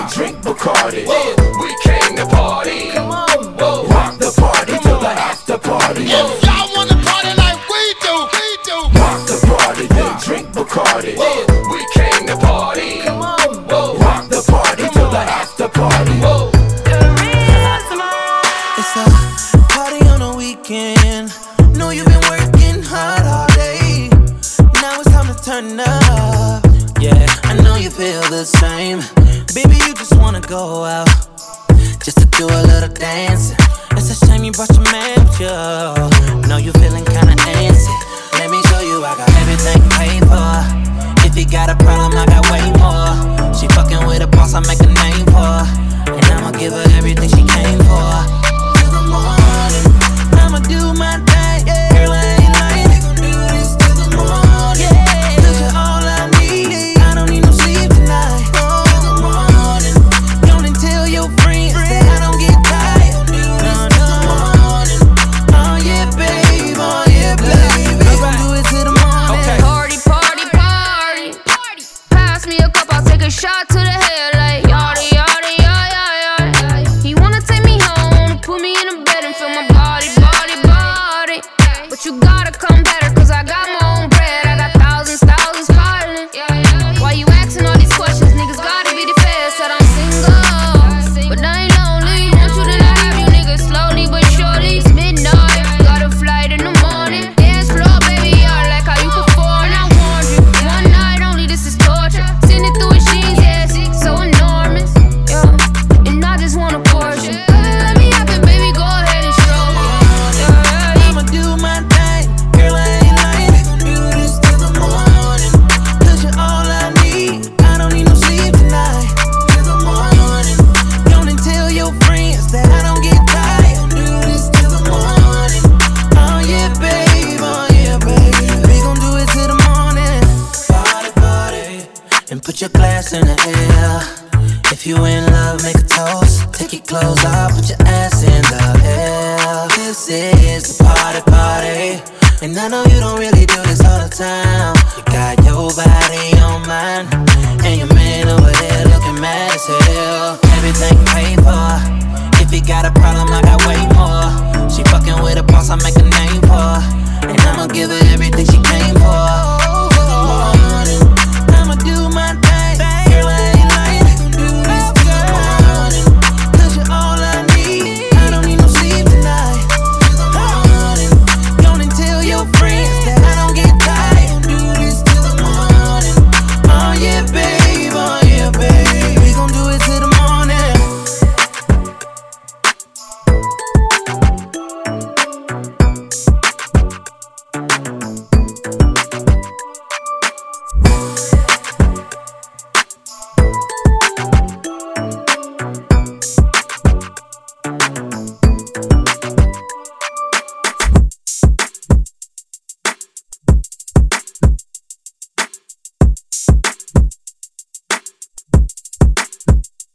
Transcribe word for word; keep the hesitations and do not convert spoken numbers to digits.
then drink Bacardi. We came to party. Come on, whoa. Rock the party till the after party. If y'all wanna party like we do, we do. Rock the party, then drink Bacardi. We came to party. Come on, whoa. Rock the party till the after party. Whoa. It's a party on a weekend. Know you've been working hard all day. Now it's time to turn up. Yeah, I know you feel the same. Baby, you just wanna go out just to do a little dancing. It's a shame you brought your man with you. Know you feeling kinda antsy. Let me show you I got everything paid for. If you got a problem, I got way more. She fucking with a boss, I make a name for. And I'ma give her everything she came for. Till the morning, I'ma do my thing. Girl, I ain't lying, we gon' do this till the morning. Cause you're all I need, I don't need no sleep tonight. Till the morning, don't tell your friends that I don't get tired. Do this till the morning. Oh yeah, babe, oh yeah, babe. We gon' do it till the morning. Okay. Party, party, party. Pass me a cup, I'll take a shot to the head like yada, yada, yada, yada. He wanna take me home, put me in a bed and feel my body, body, body. But you gotta come better, cause I got my own bread. I got thousands, thousands piling. Why you asking all these questions? Niggas gotta be the fast, said I'm single, but I ain't lonely. Want you to not have you niggas slowly but surely. It's midnight, got a flight in the morning. Dance floor, baby, I like how you perform. I warned you, one night only, this is torture. Send it through machines, yes, so enormous, yeah. And I just want a portion. Let me have it, baby, go ahead and show me. Yeah. I'ma do my thing. Girl, I ain't lying, we gon' do this till the morning. Cause you're all I need, I don't need no sleep tonight. Till the morning, don't tell your friends that I don't get tired. Do this till the morning. Oh yeah, babe, oh yeah, babe. We gon' do it till the morning. Party, party, and put your glass in the air. If you in love, make a toast. Take your clothes off, put your ass in the air. This is the party, party. And I know you don't really do this all the time. You got your body on mine, and your man over there looking mad as hell. Everything paid for. If you got a problem, I got way more. She fucking with a boss, I make a name for. And I'ma give her everything she came